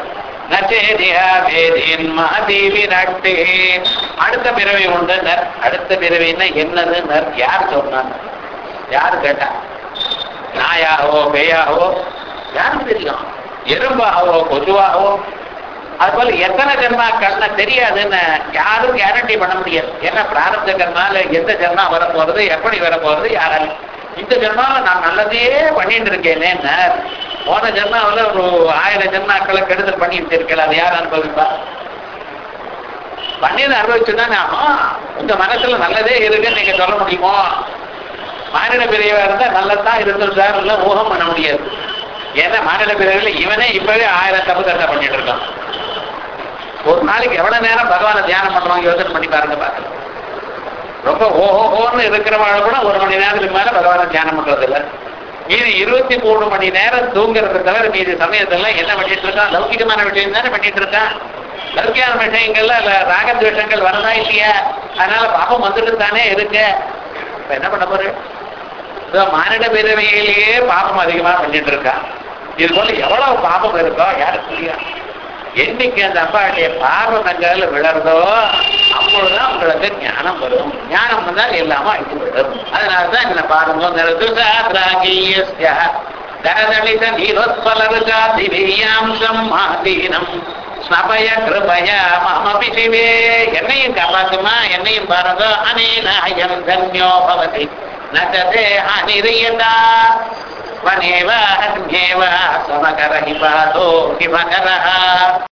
அடுத்த பிறவி உண்டு. அடுத்த பிறவின்னா என்னது? யார் சொன்னாங்க? யாரு கேட்டா? நாயாகவோ பேயாகவோ யாருக்கு தெரியும்? எறும்பாகவோ கொசுவாகவோ? அது போல எத்தனை ஜென்மா கண்ண தெரியாதுன்னு யாரும் கேரண்டி பண்ண முடியாது. ஏன்னா பிராரப்த ஜென்மால எந்த ஜென்மா வரப்போறது, எப்படி வரப்போறது யாரால? இந்த ஜென்மாவில நான் நல்லதே பண்ணிட்டு இருக்கேனேன்னு போன ஜென்மாவில ஒரு ஆயிரம் ஜென்மாக்களை கெடுதல் பண்ணிட்டு இருக்கல, அது யார் அனுபவிப்பா? பண்ணியதை அனுபவிச்சுதானே ஆகும். உங்க மனசுல நல்லதே இருக்குன்னு நீங்க சொல்ல முடியுமோ? மாநில பிரிவா இருந்தா நல்லதான் இருந்திருந்தாரு இல்ல ஊகம் பண்ண முடியாது. ஏன்னா மாநில பிரிவுல இவனே இப்பவே ஆயிரம் தப்பு தட்டை பண்ணிட்டு இருக்கான். ஒரு நாளைக்கு எவ்வளவு நேரம் பகவானை தியானம் பண்றவங்க யோசனை பண்ணி பாருங்க. பாருங்க, ரொம்ப ஓஹோன்னு இருக்கிறவங்க கூட ஒரு மணி நேரத்துக்கு மேல பகவானை தியானம் பண்றது இல்லை. மீது இருபத்தி மூணு மணி நேரம் தூங்குறது தவிர மீது சமயத்தெல்லாம் என்ன பண்ணிட்டு இருக்கான்? லௌகிகமான விஷயம் தானே பண்ணிட்டு இருக்கான். லௌகிகமான விஷயங்கள்ல ராகத்வேஷங்கள் வரதா இல்லையா? அதனால பாபம் வந்துட்டு தானே இருக்கு. இப்ப என்ன பண்ண போற? மானிட பிறவியிலேயே பாபம் அதிகமா பண்ணிட்டு இருக்கான். இது போல எவ்வளவு பாபம் இருக்கோ யாருக்கு தெரியும்? என்னைக்கு அந்த அப்பாவுடைய பாபம் எங்கால விழறதோ அப்பொழுதுதான் உங்களுக்கு ஞானம் வரும். ஞானம் வந்தால் எல்லாமே அழித்து விடும். அதனாலதான் என்ன பாருங்க, என்னையும் காப்பாத்துமா, என்னையும் பாருங்க. அனேனாயம் தன்யோ பவதி நததே அநிரியதா வனேவ அன்யேவ சமகர ஹிபாதோ ஹிமகரஹ.